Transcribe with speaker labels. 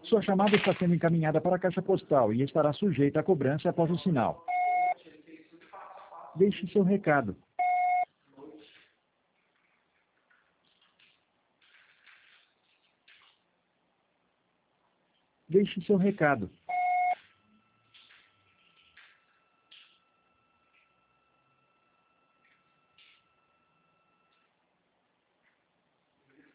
Speaker 1: Sua chamada está sendo encaminhada para a caixa postal e estará sujeita a cobrança após o sinal. Deixe seu recado. Deixe seu recado.